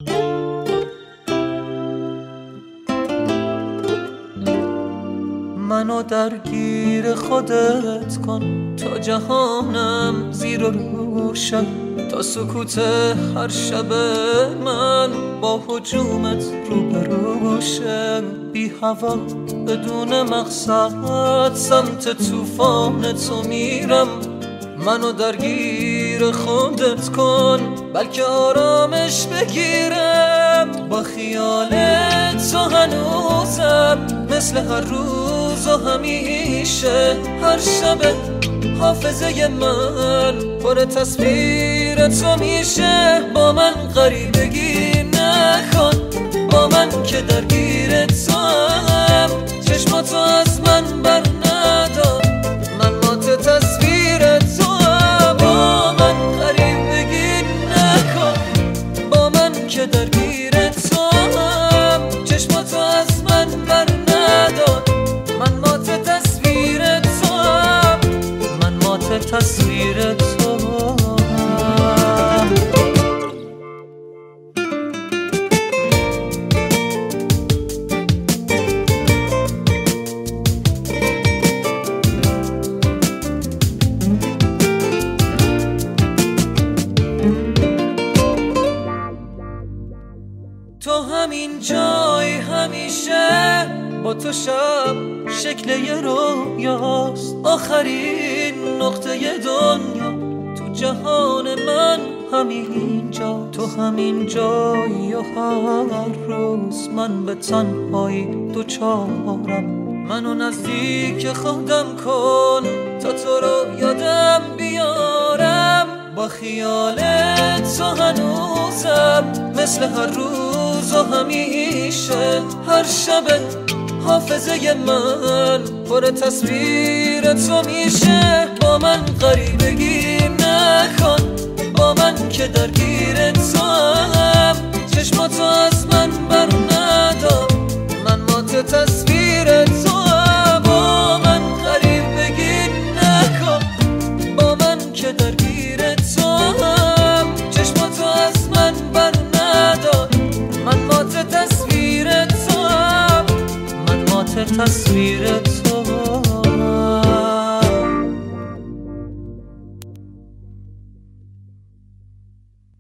منو درگیر خودت کن تا جهانم زیر و روشن، تا سکوت هر شب من با هجومت روبروشه. بی هوا بدون مقصد سمت طوفان تو میرم. منو درگیر خودت کن بلکه آرامش بگیرم. با خیال تو هنوزم مثل هر روز و همیشه. هر شب حافظه من پر تصویر تو میشه. با من غریبگی نکن، با من که درگیر تو هم. چشماتو از من بر ندار، من مات تصویر تو هم. با من غریبگی نکن، با من که درگیر تو هم. چشماتو از من بر ندار، من مات تصویر تو هم. من مات تصویر تو هم. تو همین جای همیشه، با تو شب شکل یه رویاست. آخرین نقطه دنیا تو جهان من همین جا. تو همین جایی و هر روز من به تنهایی دوچارم. منو نزدیک خودم کن تا تو رو یادم بیارم. با خیال تو هنوزم مثل هر روز و همیشه. هر شب حافظه من پر تصویر تو میشه. با من غریبگی نکن، با من که درگیر تو هم. چشماتو از من بر ندار، من مات تصویر تو هم. با من غریبگی نکن، با من که درگیر تو هم. چشماتو از من بر ندار، من مات تصویر تو هم. من مات تصویر